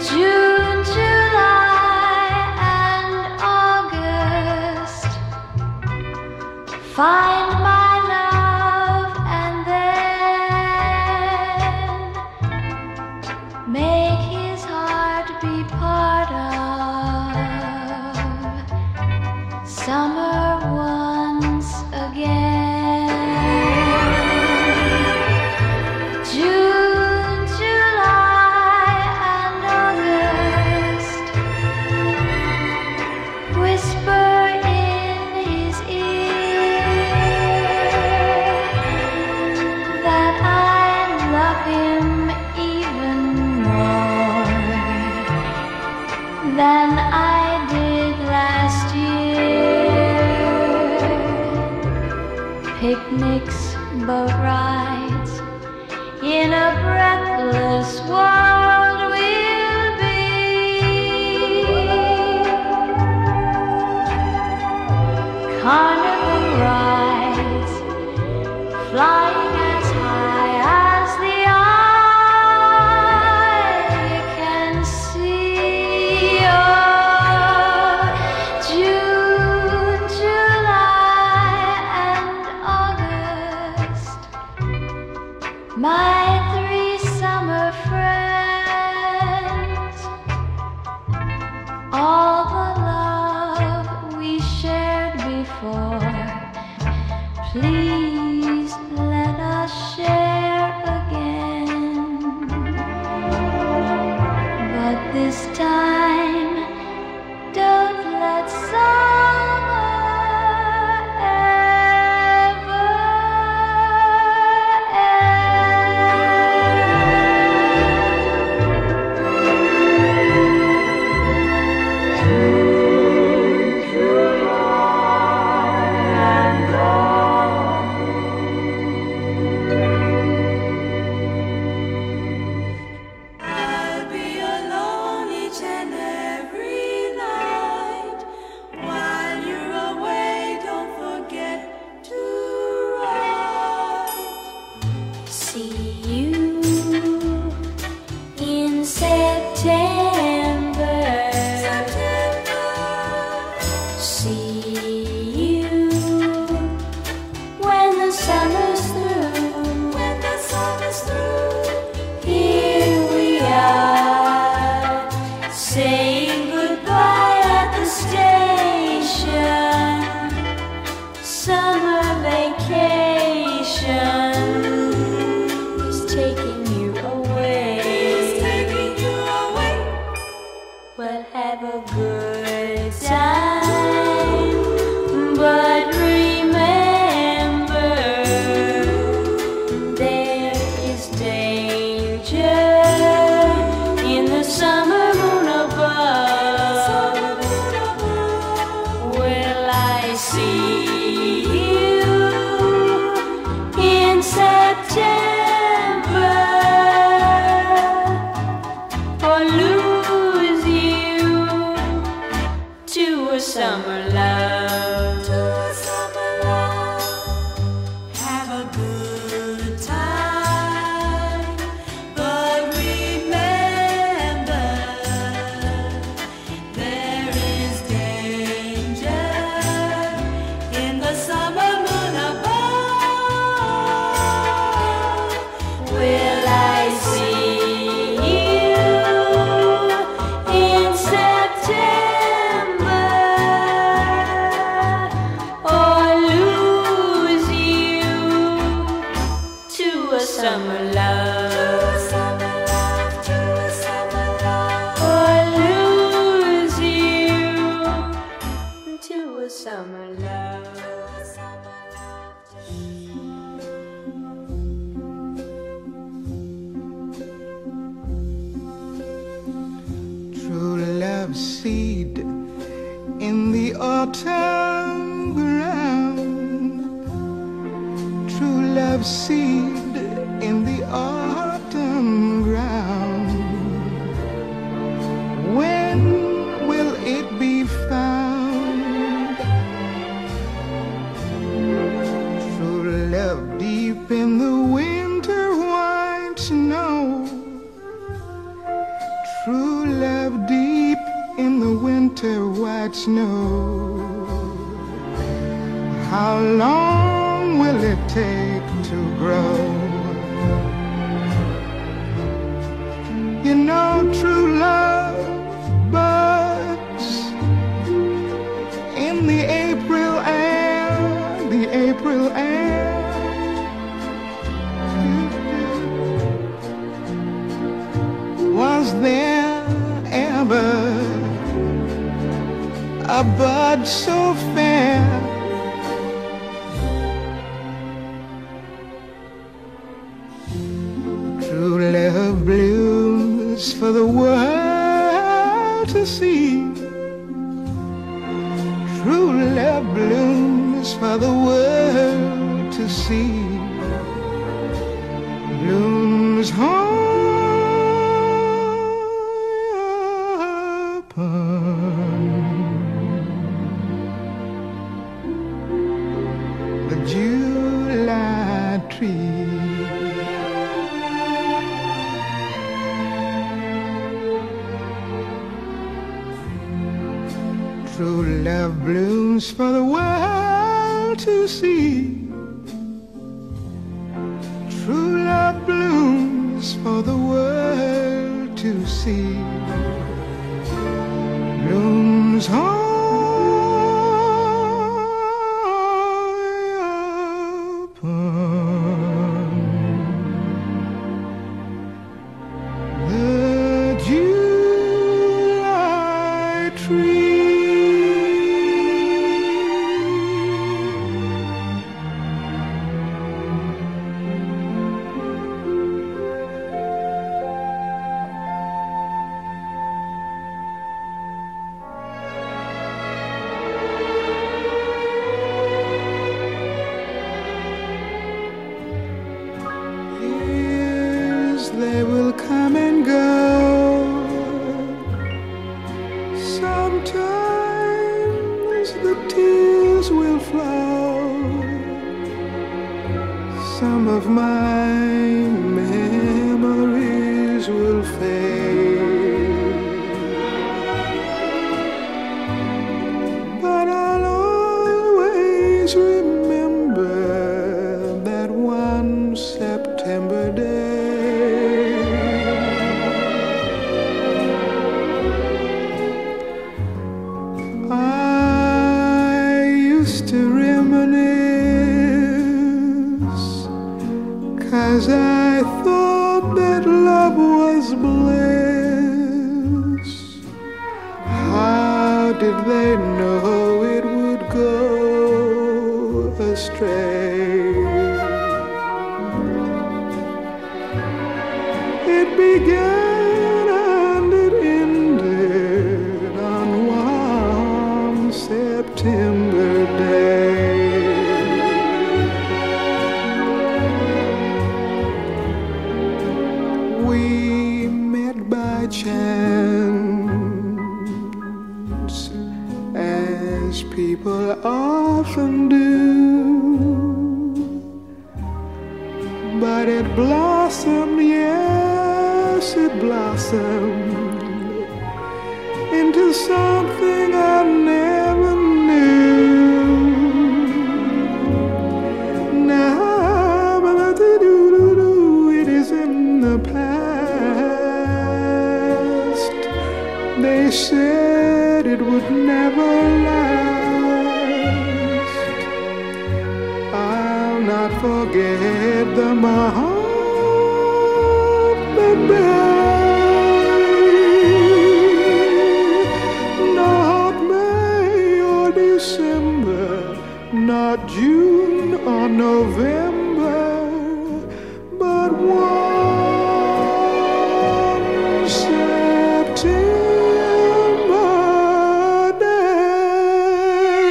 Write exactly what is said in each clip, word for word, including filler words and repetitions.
June, July, and August. Find my love and then make his heart be part of summer once again. June, July, and August. Whisper in his ear that I love him even more than I did last year. Picnics, boat rides, in a breathless world we'll be. Carnival rides, flying as high as the eye can see. Oh, June, July, and August, my three summer friends. All the love we shared before, please let us share again. But this time, don't let summer ever I'll be alone each and every night. While you're away, don't forget to write. See you in September. See you when the summer's through. When the summer's through, Here we are, saying goodbye at the station. Summer vacation is taking you away. taking you away. Well, have a good time, but remember, there is danger in the summer moon above. Will I see you in September, or lose you to a summer love? To a summer love. Have a good time, but remember, there is danger in the summer moon above. Will I see you in September, or lose you to a summer love? Summer love, to a summer love. Or lose you to a summer love? True love seed in the autumn ground. True love seed in the autumn ground. When will it be found? True love deep in the winter white snow. True love deep in the winter white snow. How long will it take to grow? You know true love buds in the April air, the April air. Was there ever a bud so fair? True love blooms for the world to see. True love blooms for the world to see. Blooms home the July tree. True love blooms for the world to see. True love blooms for the world to see. Blooms high upon the July tree. They will come and go. Sometimes the tears will flow. Some of my memories will fade, but I'll always remember that one September day. To reminisce, 'cause I thought that love was bliss. How did they know it would go astray? It began and it ended on one September day. We met by chance, as people often do, but it blossomed, yes, it blossomed into something I never knew. Now, it is in the past. They said it would never last. I'll not forget the heart that died. Not May or December, not June or November, but one September day.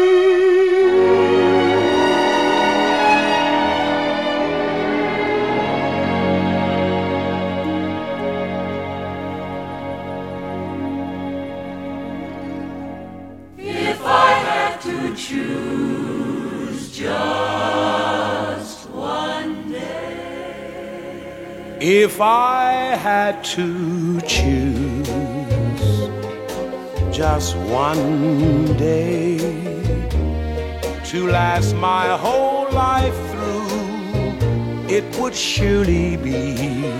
If I had to choose just one day, If I had to choose just one day to last my whole life through, it would surely be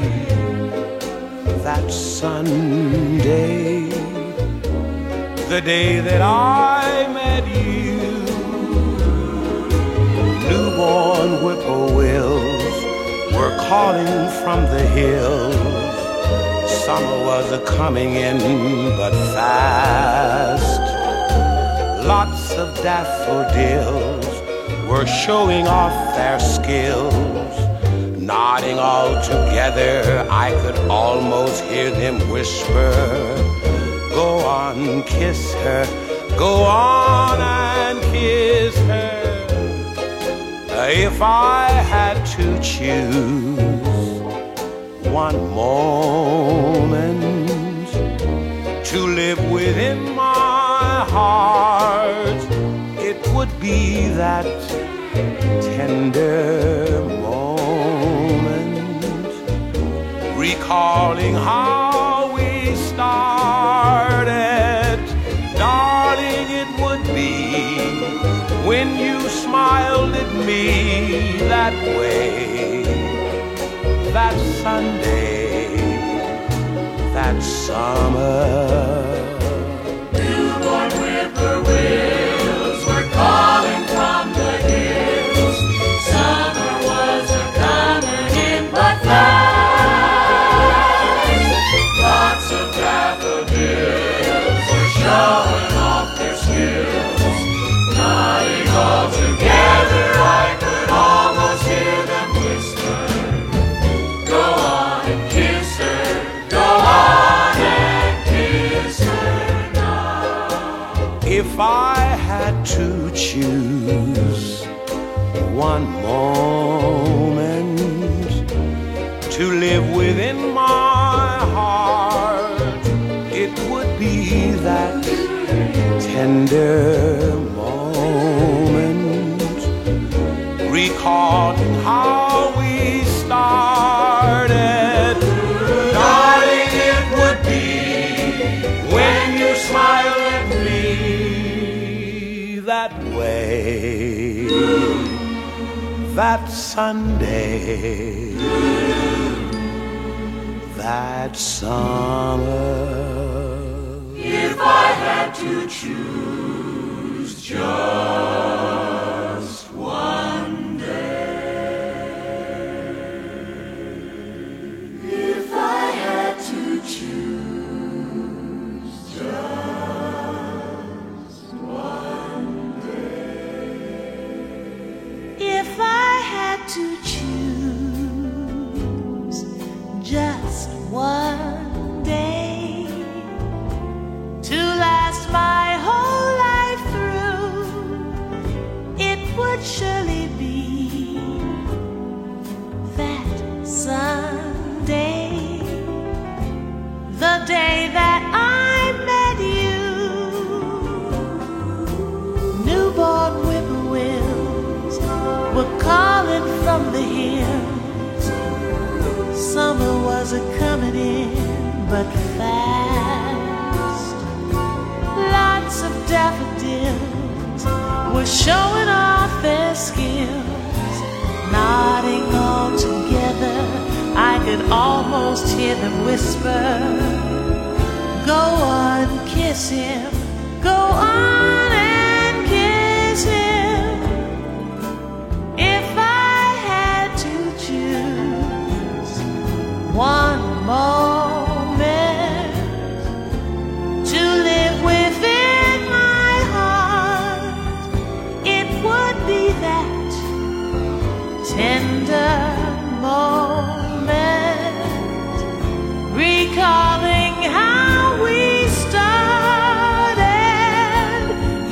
that Sunday, the day that I met you. Newborn whippoorwills were calling from the hills. Summer was a-coming in but fast. Lots of daffodils were showing off their skills. Nodding all together, I could almost hear them whisper, go on, kiss her, go on and kiss her. If I had to choose one moment to live within my heart, it would be that tender moment, recalling how we started. Darling, it would be when you smiled at me that way, that Sunday, that summer. Newborn whippoorwills were calling from the hills. Summer was a-coming in but fast. Lots of daffodils were showing off their skills. Nodding all together, I could almost hear them whisper, go on and kiss her, go on and kiss her now. If I had to choose one moment to live within my heart, it would be that tender moment, recalling how we started. Darling, it would be when you smile at me that way, that Sunday, that summer. If I had to choose just one day, if I had to choose just one day, If I had to choose just one day to last my whole life through, it would surely be that Sunday, the day that I met you. Newborn whippoorwills were calling from the hills. Summer was a-coming in but fast. Lots of daffodils were showing off their skills. Nodding all together, I could almost hear them whisper, go on, kiss him, go on and kiss him. If I had to choose one moment to live within my heart, it would be that tender moment, recalling how we started.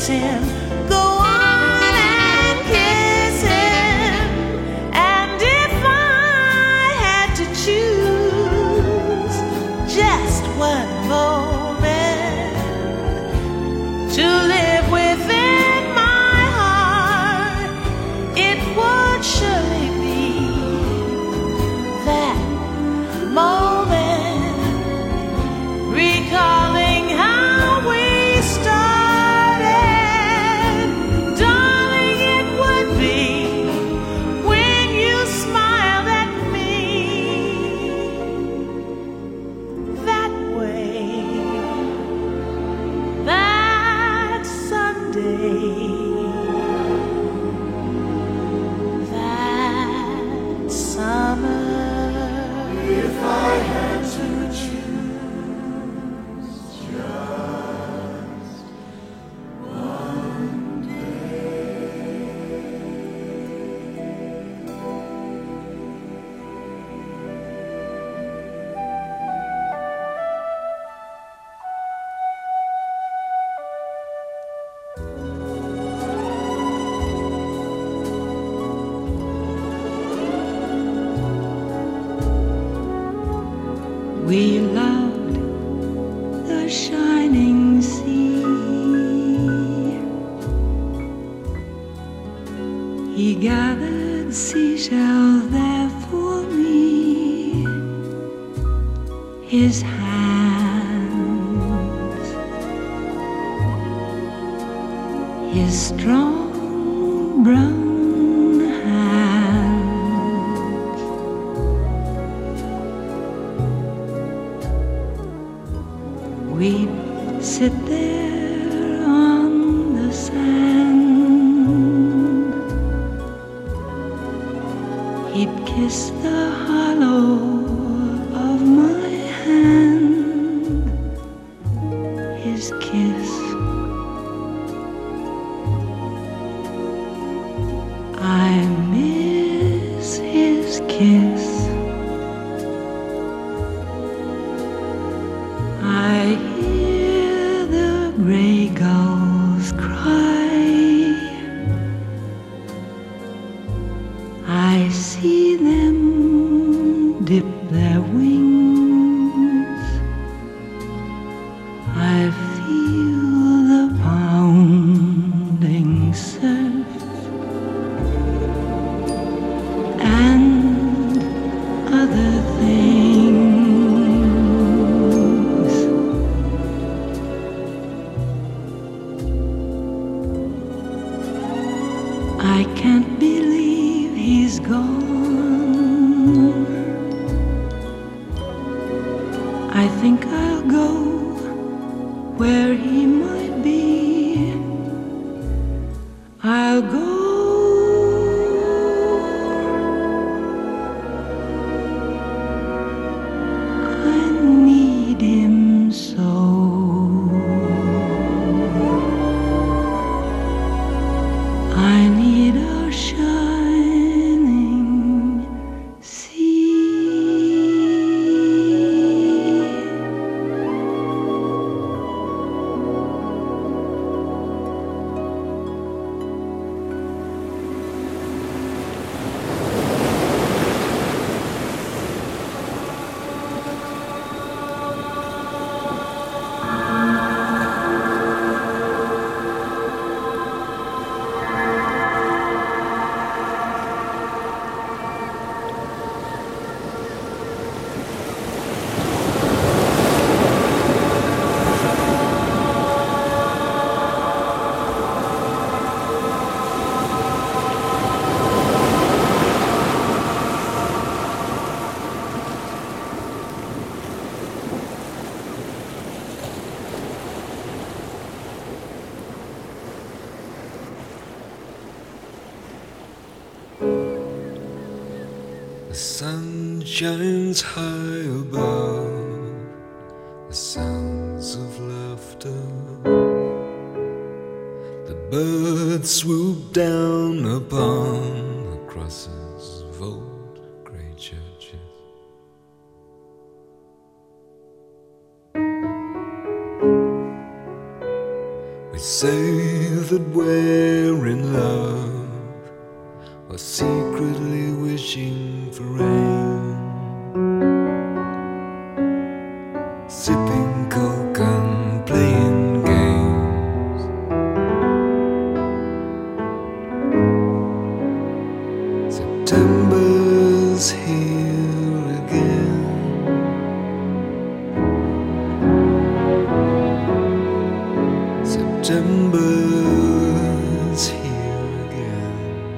him. Go on and kiss him. And if I had to choose just one moment to live within my heart, it would surely be that moment, recalling how we started. Darling, it would be when you smiled at me that way, that Sunday, that summer. If I had to choose just one We loved the shining sea. He gathered seashells there for me. His hands, his strong brown hands, we'd sit there on the sand. He'd kiss the hollow of my hand. His kiss, I miss his kiss. I hear the gray gulls cry. I see them dip their wings. I feel the pounding surf and other things. I can't believe he's gone. I think I'll go where he might be. I'll go. I need him so. I need a shining sea. The sun shines high above, the sounds of laughter. The birds swoop down upon the crosses of old grey churches. We say that we're in love, or secretly wishing for rain, sipping coke and playing games. September's here again. September's here again.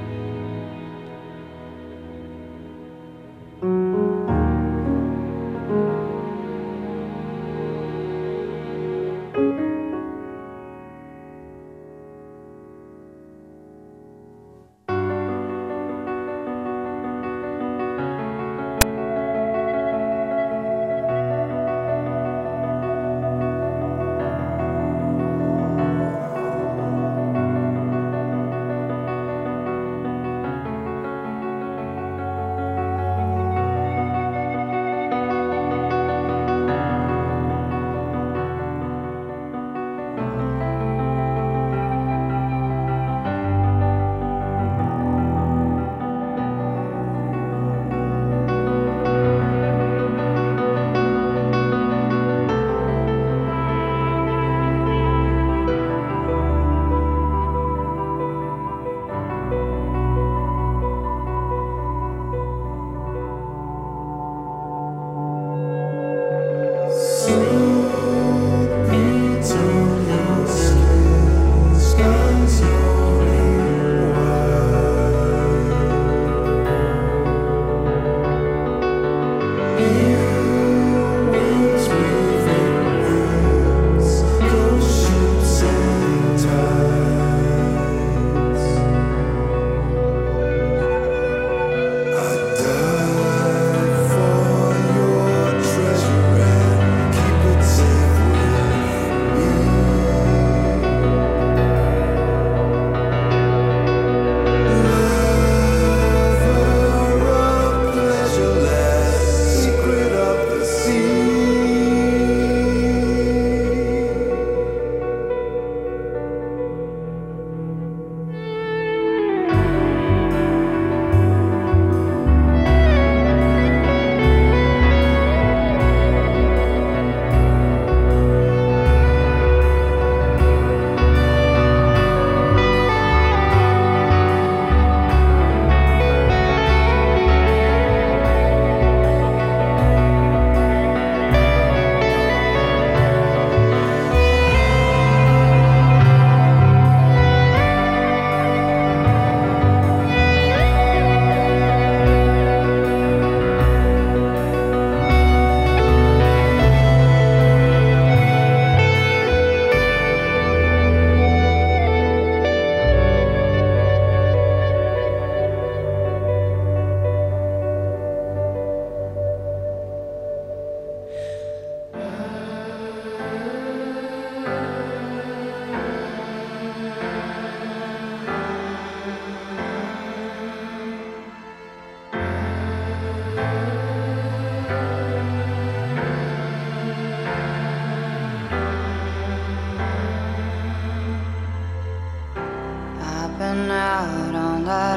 Been out on that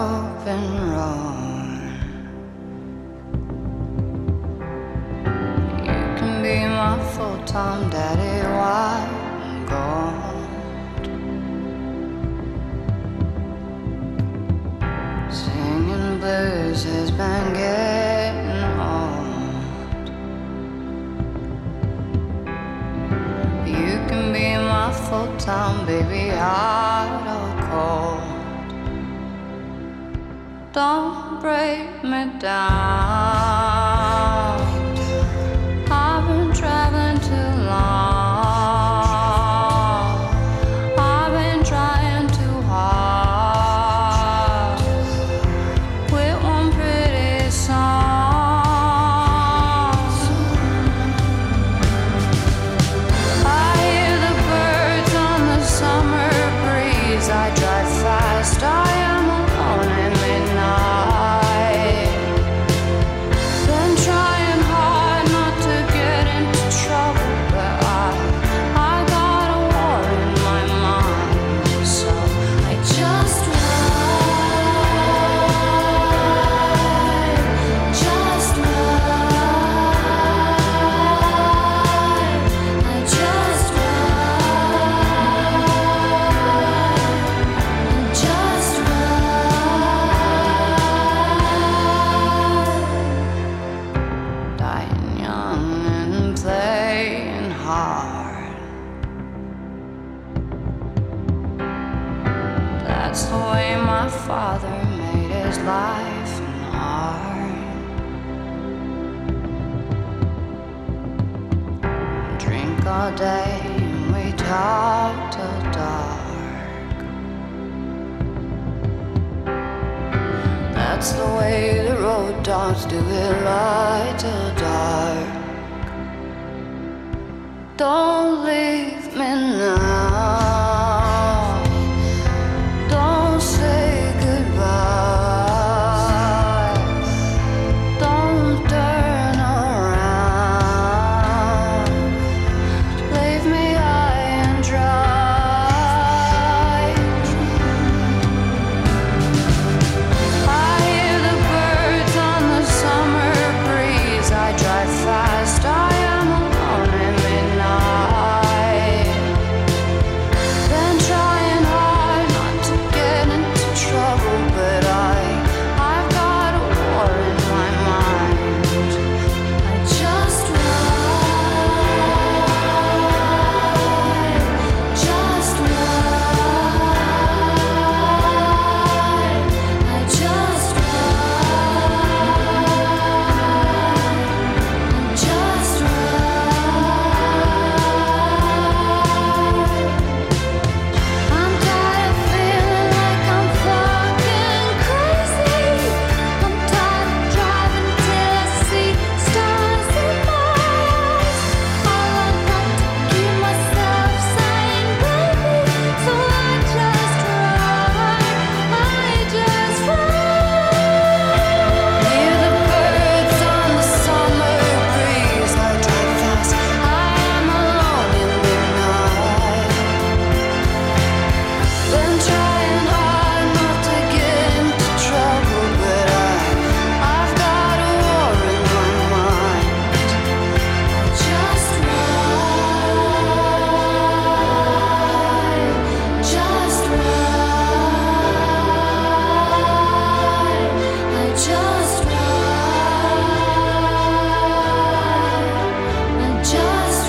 open road. You can be my full-time daddy while I'm gone. Singing blues has been getting old. You can be my full-time baby, hot or cold. Don't break me down. I've been traveling too long. I've been trying too hard with one pretty song. I hear the birds on the summer breeze. I drive fast, I am alone in midnight. That's the way my father made his life and art. Drink all day and we talk till dark. That's the way the road dogs do it, light till dark. Don't leave me now. Don't say goodbye. Don't turn around. Leave me high and dry. I hear the birds on the summer breeze. I drive fast. I am alone in midnight. Been trying hard not to get into trouble, but I, I've got a war in my mind. I just ride, just ride. I just ride, just ride. I'm tired of feeling like I'm fucking crazy. I'm tired of driving till I see stars in my eyes. All I got to keep myself sane, baby. So I just ride, I just ride. Hear the birds on the summer breeze. I drive fast. I am alone in midnight. Been trying hard not to get into trouble, but I, I've got a war in my mind. I just ride, just ride. I just ride, I just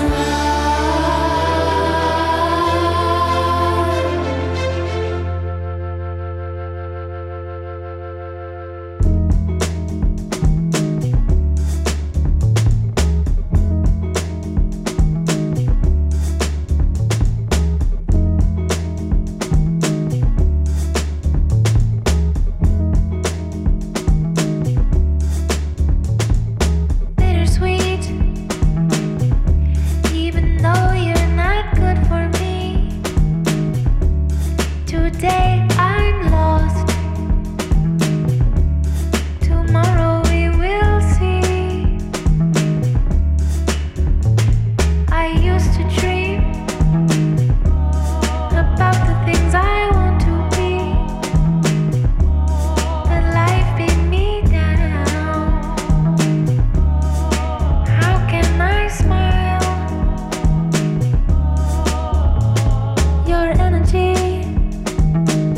bittersweet, even though you're not good for me. Today I'm lost. Tomorrow we will see. I used to dream about the things I want to be, but life beat me down. How can I smile? Your energy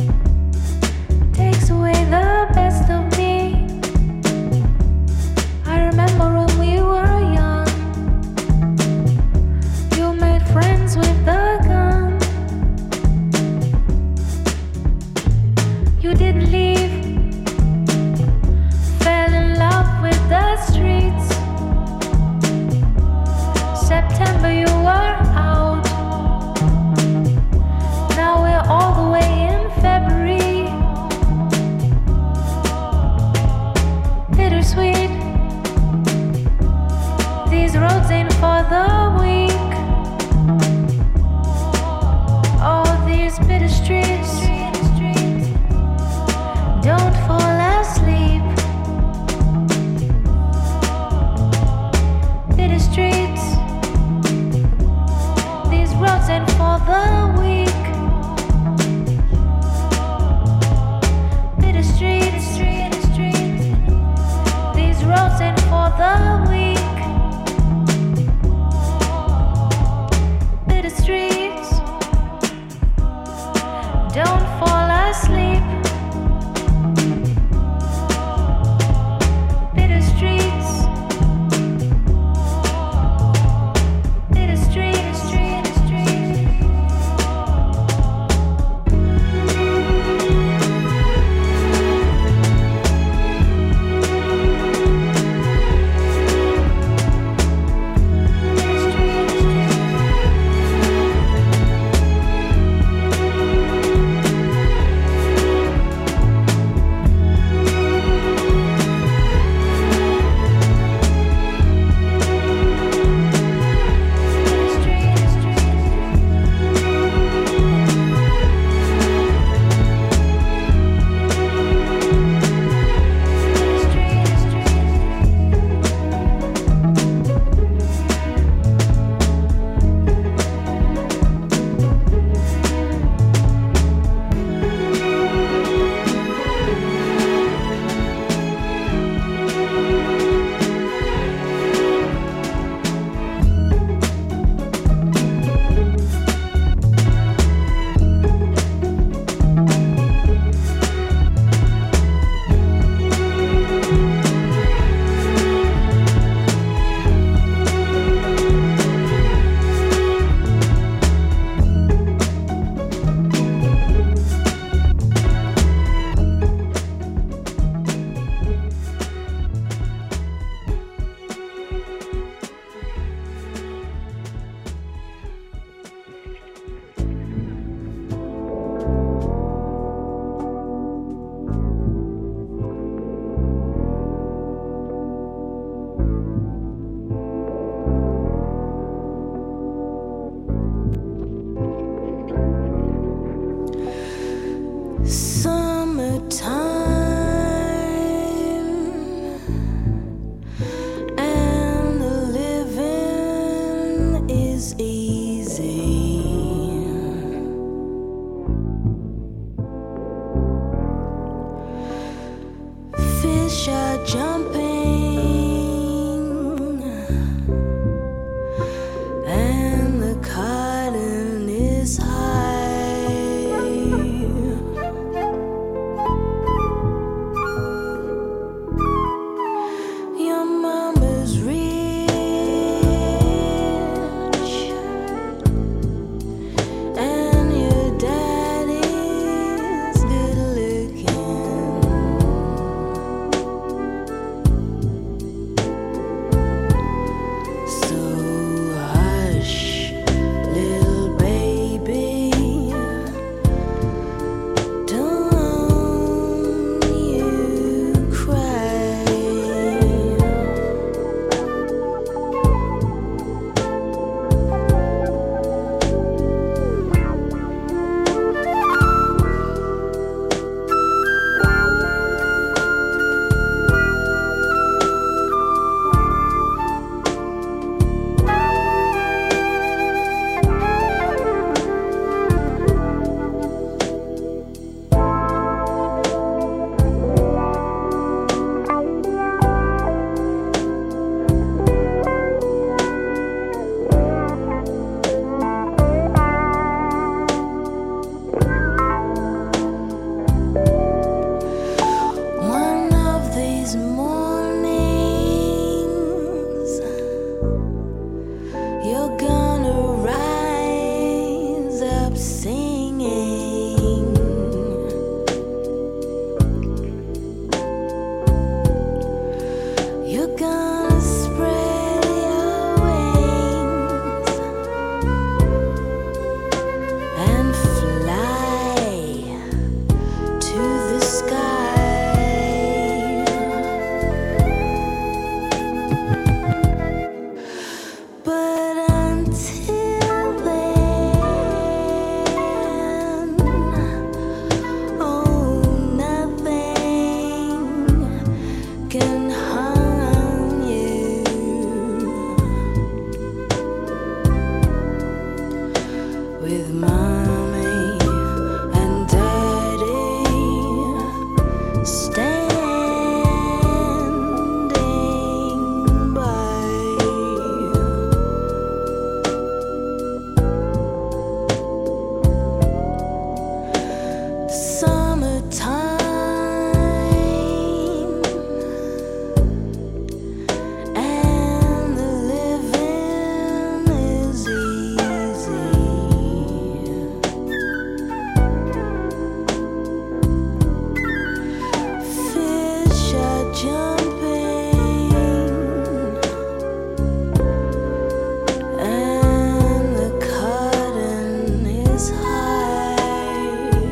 is high.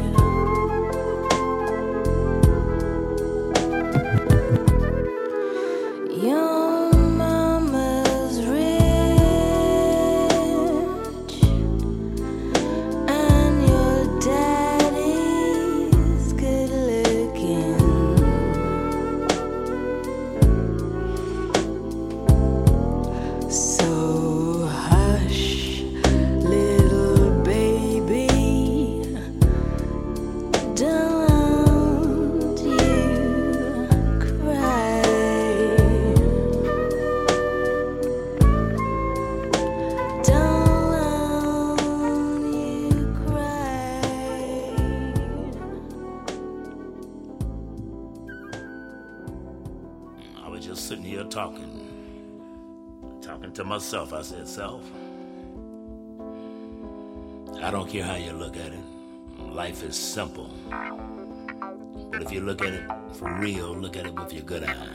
Your mama's rich and your daddy's good looking. So hush, little baby, don't you cry. Don't you cry. I was just sitting here talking, talking to myself. I said, self, I don't care how you look at it. Life is simple. But if you look at it for real, look at it with your good eye.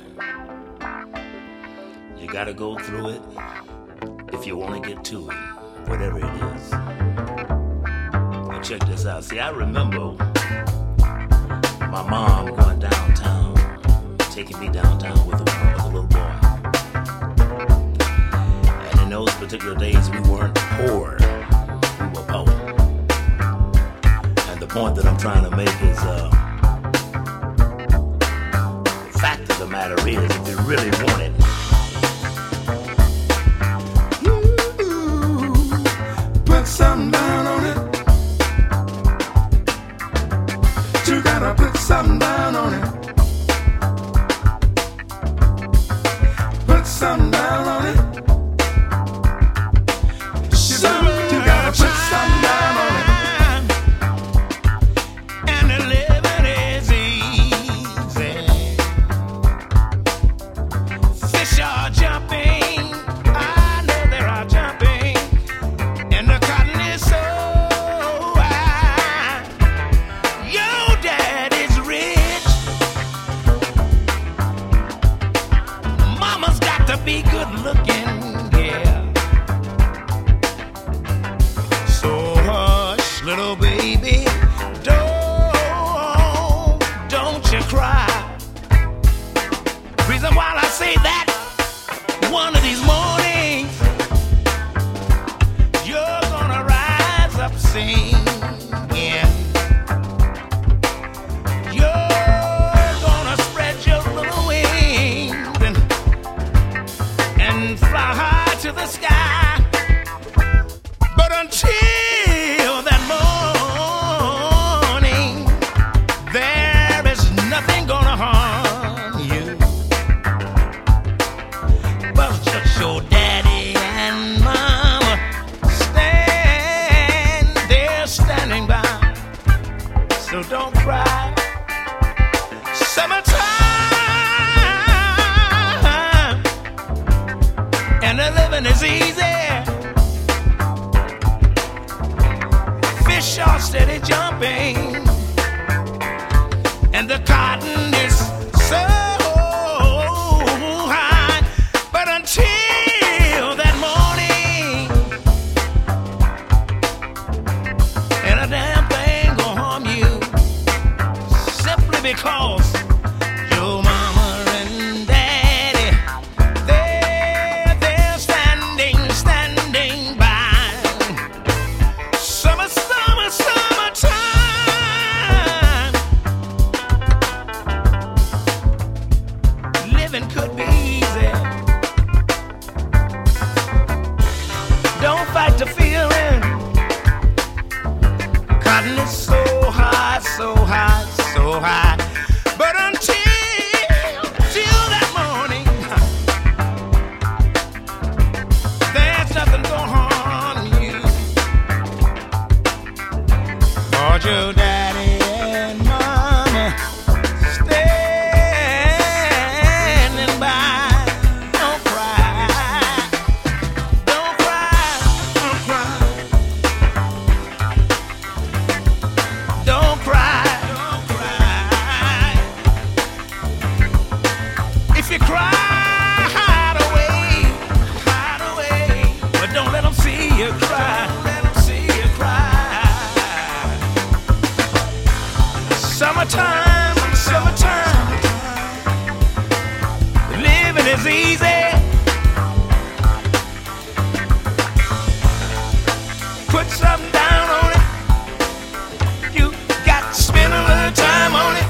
You gotta go through it if you want to get to it, whatever it is. Now check this out. See, I remember my mom going downtown, taking me downtown with a, with a little boy. And in those particular days, we weren't poor. We were poor. And the point that I'm trying to make is, uh, the fact of the matter is, if you really want it, Put something down on it. You gotta put something down on it. Put something down on it. You gotta, you gotta put something down on it. and the living is easy. Fish are jumping, I know they are jumping, and the cotton is so high. Your dad is rich, mama's got to be good looking, yeah. So hush, little baby, don't, don't you cry. Reason why I say that, one of these mornings, you're gonna rise up singing. You're gonna spread your little wings and, and fly high to the sky. But until that morning, there is nothing gonna harm you. But just your daddy and mama stand there standing by. So don't cry. Summertime and the living is easy. Fish are steady jumping, and the cotton is so high. But until that morning, and a damn thing gonna harm you, simply because your mama and daddy, they're, they're standing, standing by. Summer, summer, summertime. Living could be easy. Don't fight the feeling. Cotton is so high, so high, so high. But until, till that morning, there's nothing gonna harm you. Lord, your daddy and mama standing by. Don't cry. Don't cry. Don't cry. Don't cry. Don't cry. If you cry, hide away. Hide away. But don't let them see you cry. Don't let them see you cry. easy. Put something down on it. You got to spend a little time on it.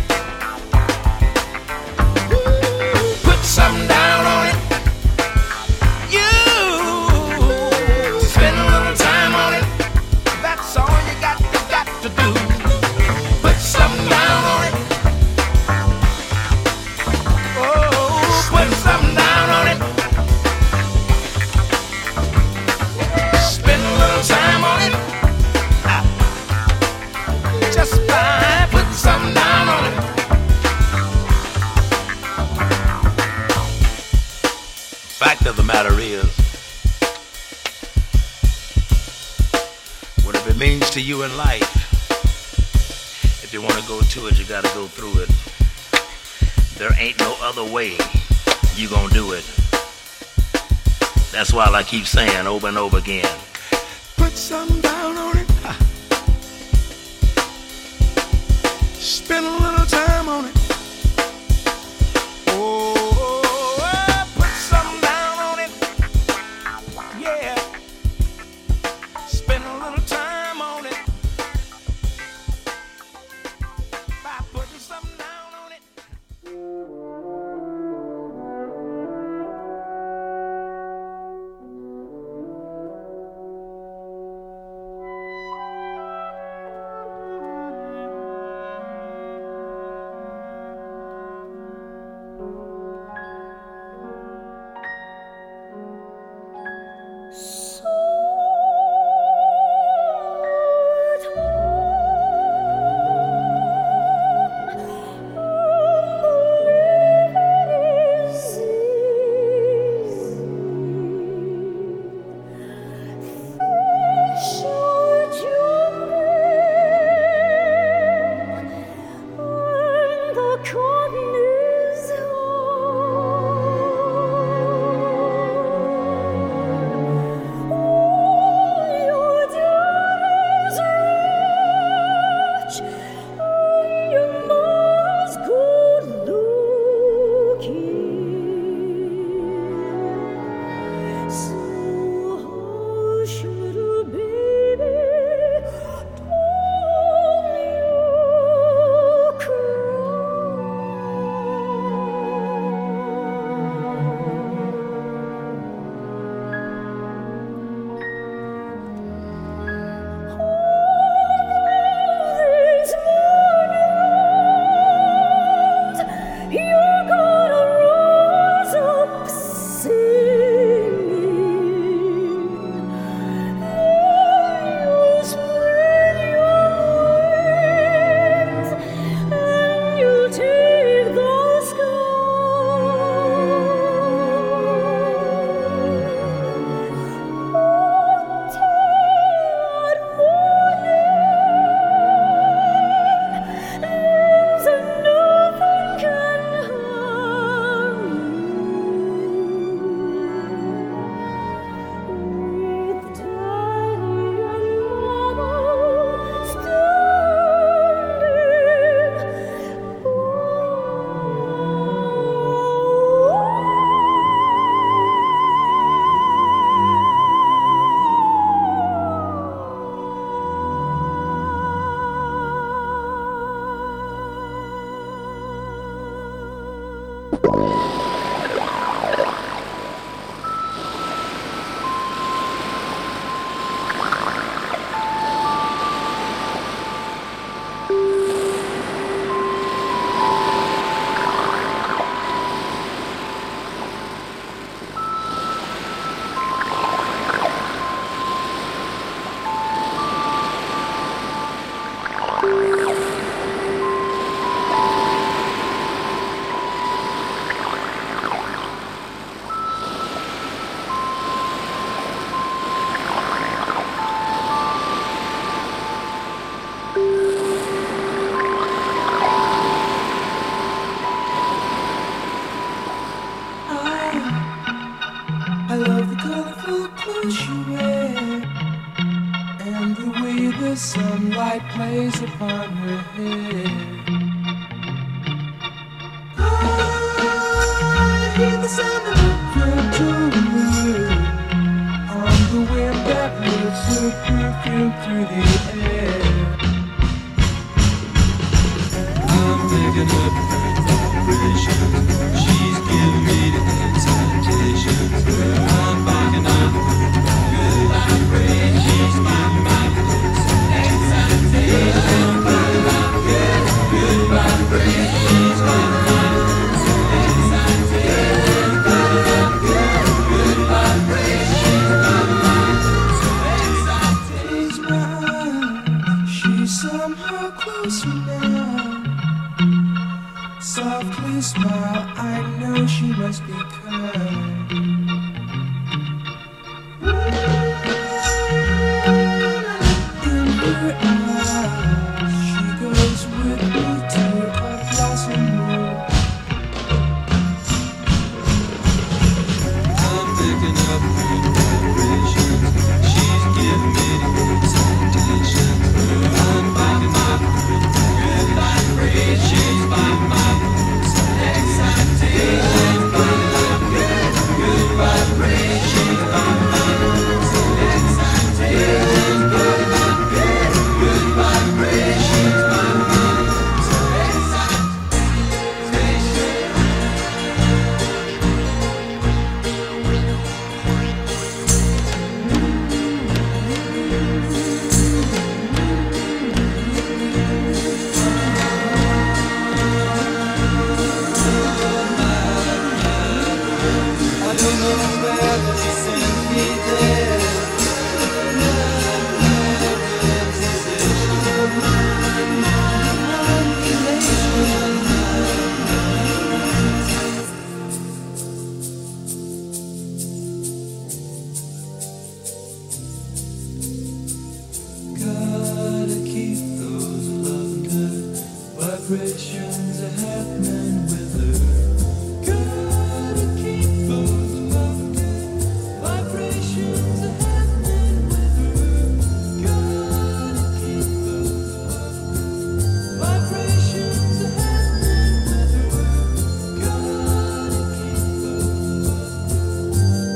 Put something down on it. You spend a little time on it. That's all you got, you got to do. Put something down on it. Oh, put something down on it. Spend a little time on it. Ah, just fine. Put something down on it. Fact of the matter is, whatever it means to you in life, if you want to go to it, you got to go through it. There ain't no other way you gonna do it. That's why I keep saying over and over again, put something down on it. Ha. Spend a little time on it. Oh, oh, oh, put something down on it. Yeah. Spend a little time on it. By putting something down on it. the sunlight plays upon her hair. I hear the sound of a gentle word on the wind that lifts her perfume through the air. I'm picking up her vibrations. She's giving me the excitations. I'm picking up good vibrations. She's giving me the excitations. Good, good vibrations. She's giving me somehow closer now. Softly smile, I know she must be kind. In her eyes, she goes with me to a blossom room. I'm picking up good vibrations. She's giving me the excitations. I'm picking up good, good vibrations. She's giving me the excitations. Picking up good, good vibrations. She's giving me the excitations. Picking up good, good vibrations. She's giving me I don't know where, but she sends me there. Gotta keep those love good vibrations happening with her. Gotta keep those love good vibrations happening with her. Gotta keep those love good vibrations happening with her. Gotta keep those love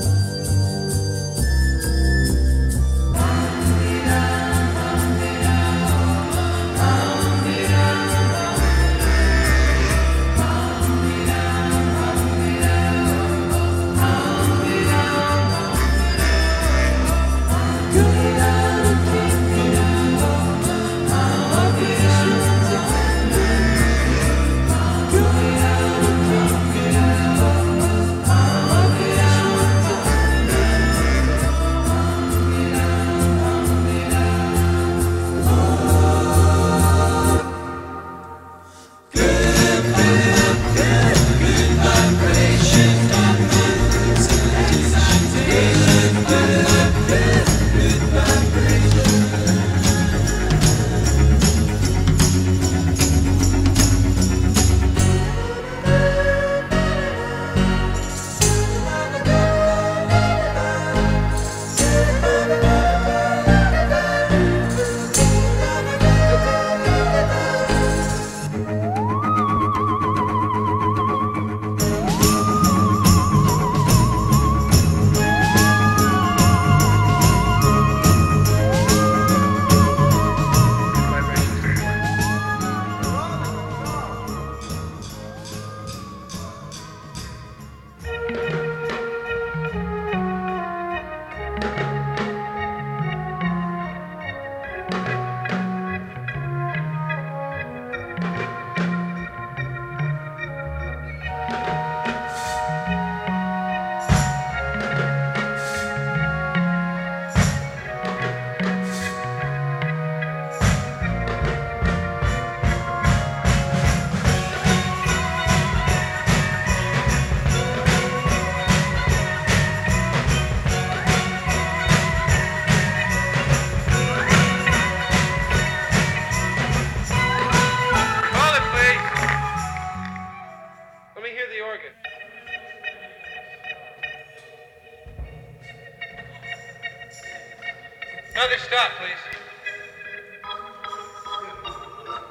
Another stop, please.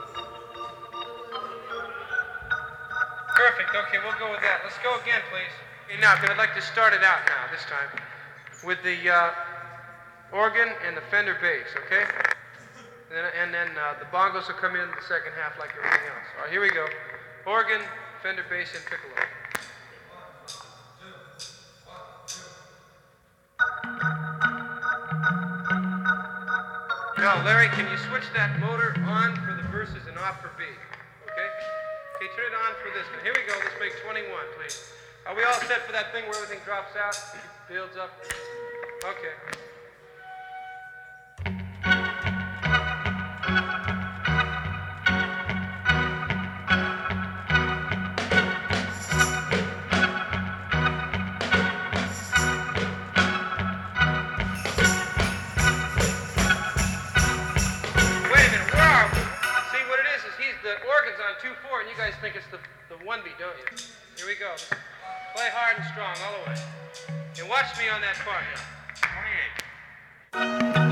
Perfect. Okay, we'll go with that. Let's go again, please. Okay, now, I'd like to start it out now, this time, with the uh, organ and the Fender bass, okay? And then, and then uh, the bongos will come in the second half like everything else. All right, here we go. Organ, Fender bass, and piccolo. Now, Larry, can you switch that motor on for the verses and off for B? Okay? Okay, turn it on for this one. Here we go. Let's make twenty-one, please. Are we all set for that thing where everything drops out, builds up? Okay. two four, and you guys think it's the, the one beat, don't you? Here we go. Play hard and strong all the way. And watch me on that part now. twenty-eight.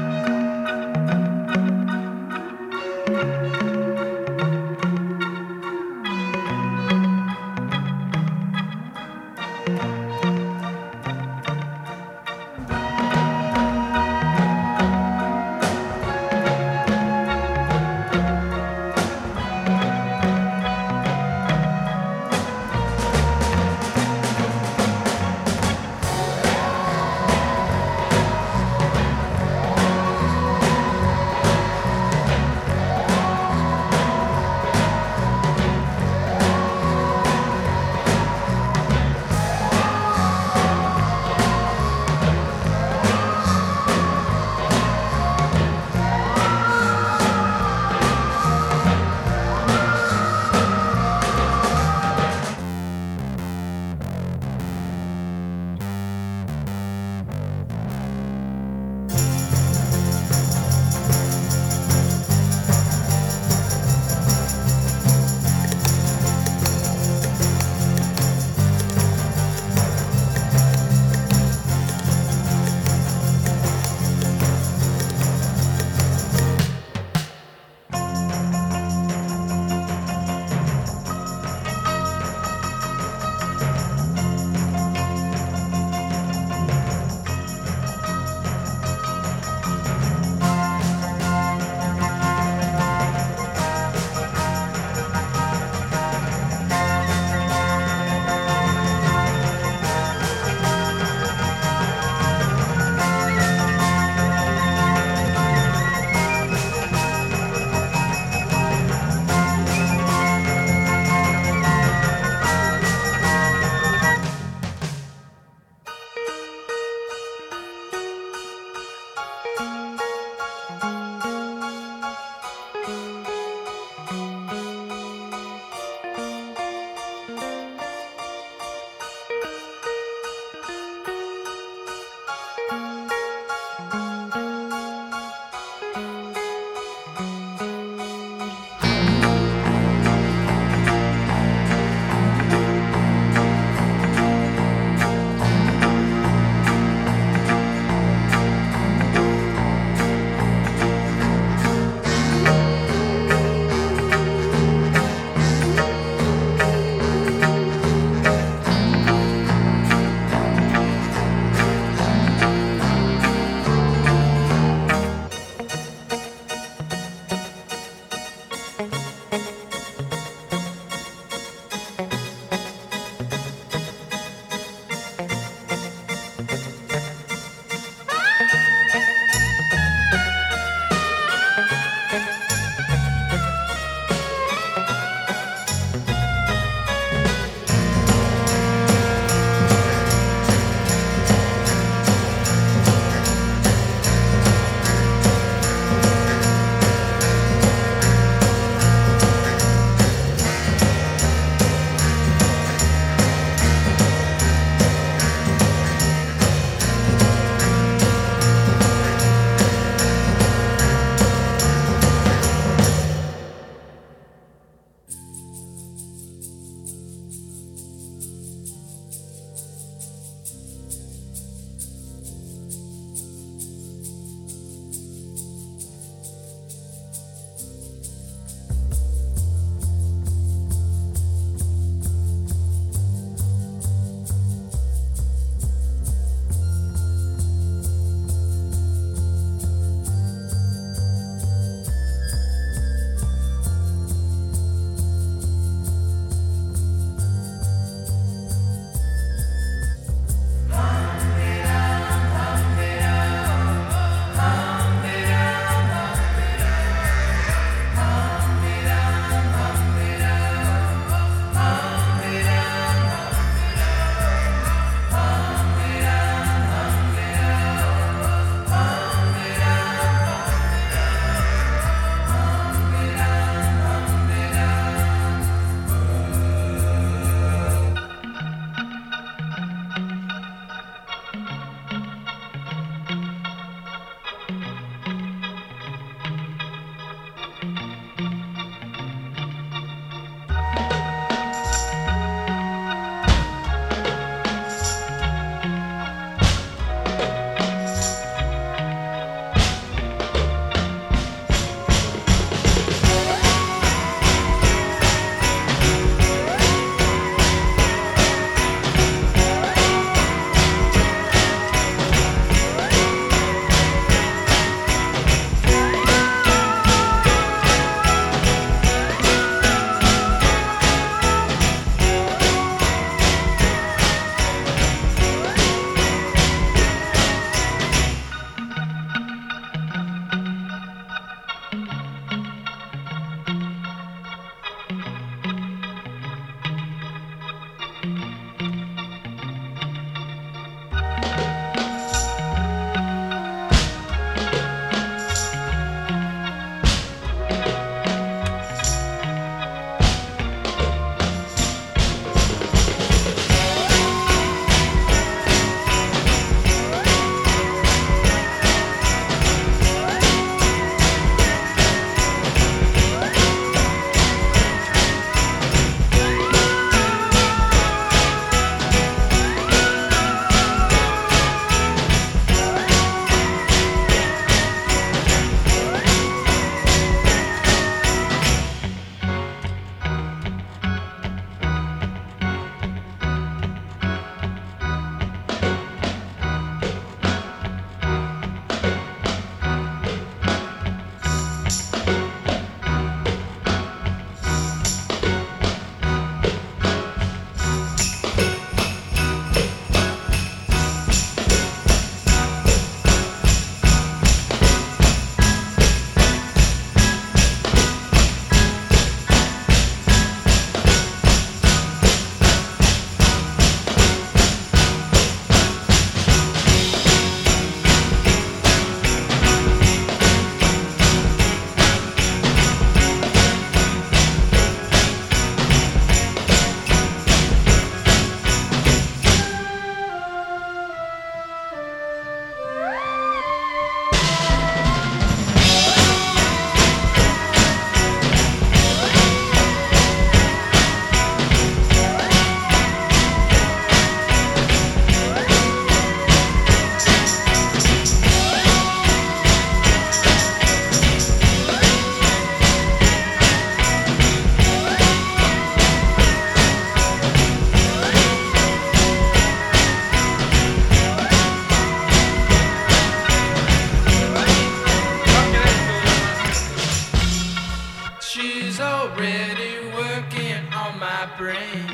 already working on my brain.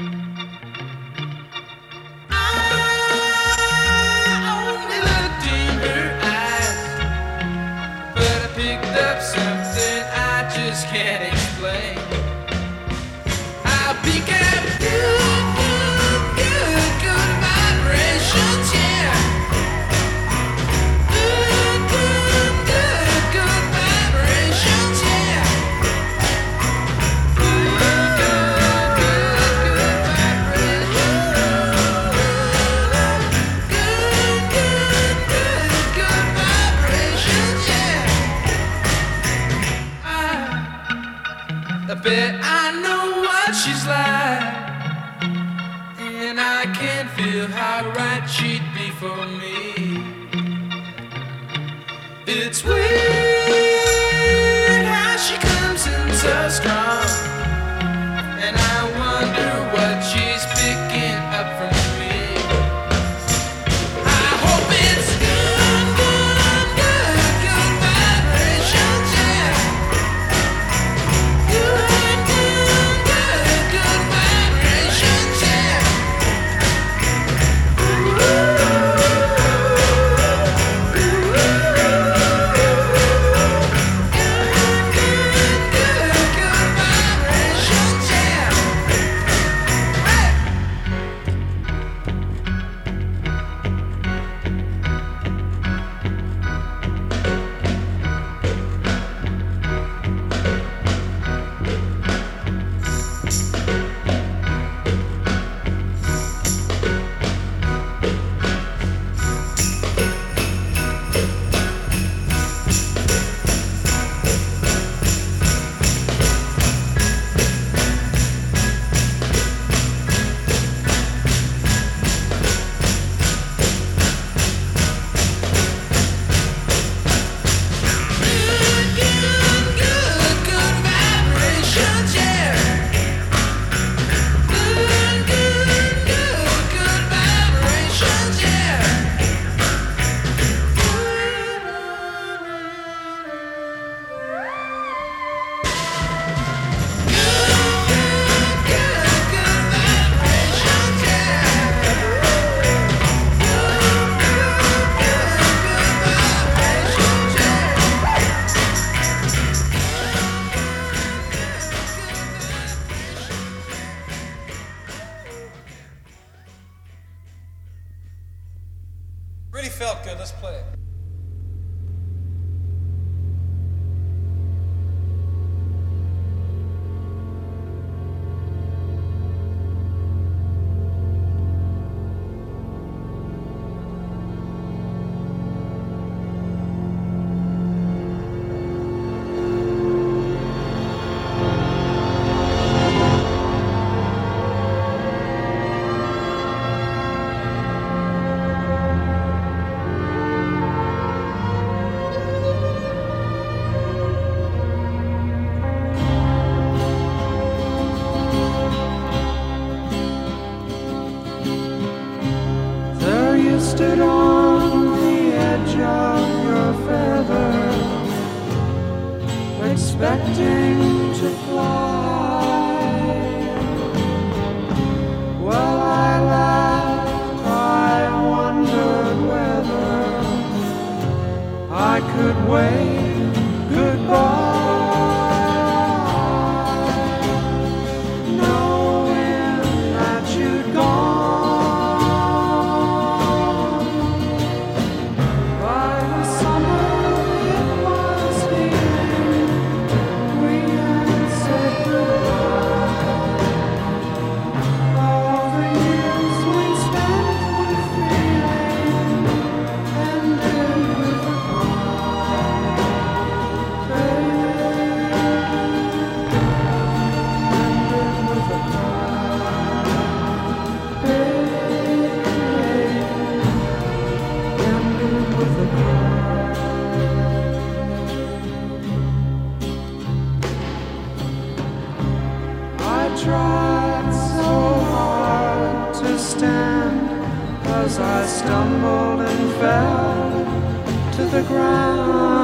I only looked in her eyes, but I picked up something I just can't explain. I pick up good, good, good, good vibrations, yeah. Good, good, good, good vibrations, yeah. Good, good, good, good vibrations. Good, good, good, good vibrations, yeah. I, I bet I know what she's like, and I can feel how right she'd be for me. It's weird how she comes in so strong, and I wonder what she's picking up from me. I hope it's good, good, good, good vibrations, yeah. Good, good, good, good vibrations, yeah. Really felt good. Let's play it. There you stood on the edge of your feather, expecting to fly. Well, I laughed, I wondered whether I could wave goodbye. Tried so hard to stand as I stumbled and fell to the ground.